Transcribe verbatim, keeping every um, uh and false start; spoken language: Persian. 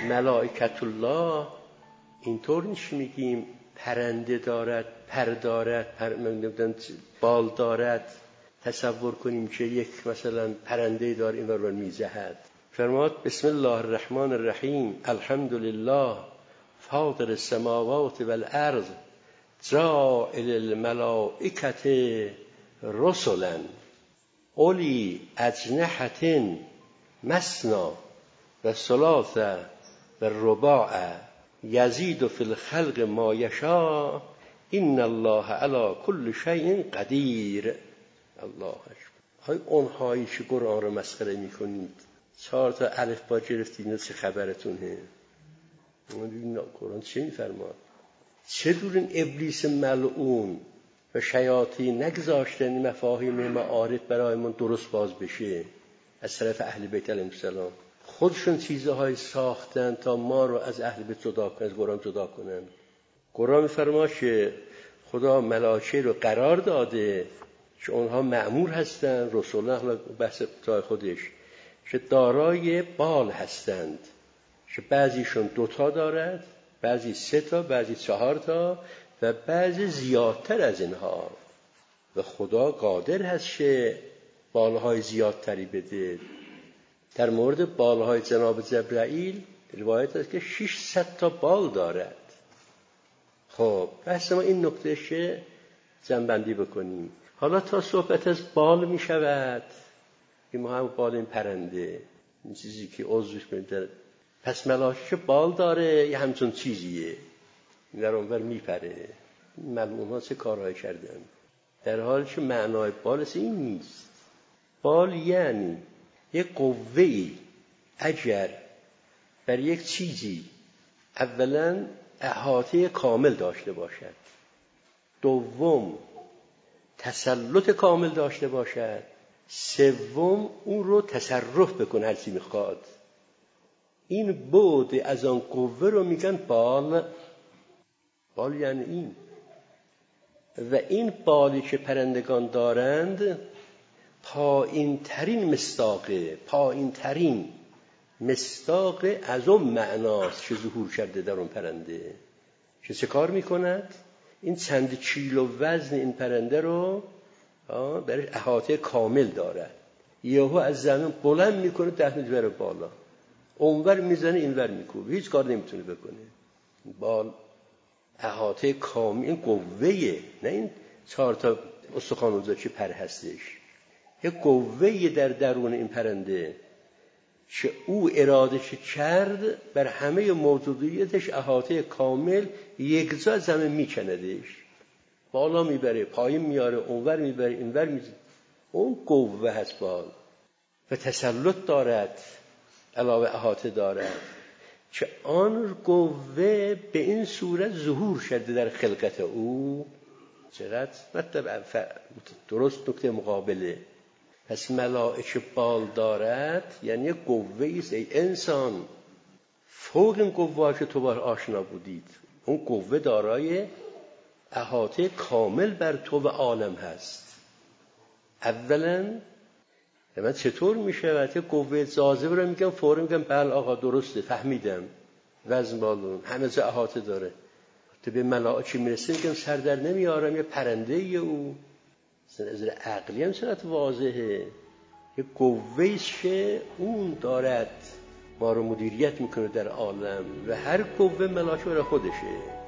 ملائکت الله اینطور نیست میگیم پرنده دارد، پر دارد، پر... بال دارد. تصور کنیم که یک مثلا پرنده دار این رو میزهد. فرماد بسم الله الرحمن الرحیم الحمدلله فاطر السماوات والارض جاعل الملائکة رسلا اولی اجنحة مثنی و ثلاث و رباع یزید فی الخلق ما یشاء ان الله علی کل شیء قدیر. الله اکبر. های اونهایی که قرآن رو مسخره میکنید، چهار تا الف با گرفتین، چه خبرتونه؟ قرآن چه میفرماد؟ چه دور این ابلیس ملعون و شیاطین نگذاشتن مفاهیم معارف برایمون درست باز بشه از طرف اهل بیت علیهم السلام؟ خودشون چیزهای ساختن تا ما رو از اهل بیت جدا کنن، از قرآن جدا کنن. قرآن میفرماد که خدا ملائکه رو قرار داده که اونها مأمور هستند، رسول الله بحث تا خودش، که دارای بال هستند، که بعضیشون دوتا دارد، بعضی سه تا، بعضی چهار تا و بعضی زیادتر از اینها. و خدا قادر هست که بالهای زیادتری بده. در مورد بالهای جناب جبرائیل روایت است که ششصد تا بال دارد. خب بحث ما این نکته که جنبندی بکنیم. حالا تا صحبت از بال می شود، این ما هم بال این پرنده، این چیزی که عضوش میده، پس ملائکه بال داره یه همچون چیزیه، این در اونور میپره. ملعون ها چه کارهای کردن، در حالی که معنای بال این نیست. بال یعنی یک قوه‌ای اگر بر یک چیزی اولا احاطه کامل داشته باشد، دوم تسلط کامل داشته باشد، سوم اون رو تصرف بکنه هر چی میخواد، این بود از آن قوه رو میگن بال. بال یعنی این. و این بالی که پرندگان دارند پایین ترین مصداقه، پایین ترین مصداق از اون معناست که ظهور کرده در اون پرنده. که چه کار میکند؟ این چند کیلو وزن این پرنده رو برای احاطه کامل داره. یهو از زمین بلند میکنه ده متر بره بالا، اونور میزنه اینور میکوبه، هیچ کار نمیتونه بکنه. بال احاطه کامل، این قوه‌ایه، نه این چهار تا استخوان که پر هستش. یک قوه‌ای در درون این پرنده که او ارادش کرد بر همه موجودیتش احاطه کامل، یک جا زمین میکندش، بالا میبره، پایین میاره، اونور میبره، اینور میزنه. اون قوه هست بال. و تسلط دارد، علاوه احاطه دارد، که آن قوه به این صورت ظهور شده در خلقت او. چقدر مطلب درست نکته مقابله. پس ملائکه بال دارد یعنی قوه ایست ای انسان، فوق این قوه که تو بار آشنا بودید. اون قوه دارای احاطه کامل بر تو و عالم هست. اولا من چطور میشه وقتی قوه جاذبه رو میگم فوری میگم بله آقا درسته فهمیدم، وزن بالون همه جا احاطه داره. تو به ملائکه میرسه میگم سر در نمیارم، یه پرنده ای او از عقلی هم صورت واضحه، یه قوه‌ایش که اون دارد ما رو مدیریت میکنه در عالم و هر قوه ملائکه برای خودشه.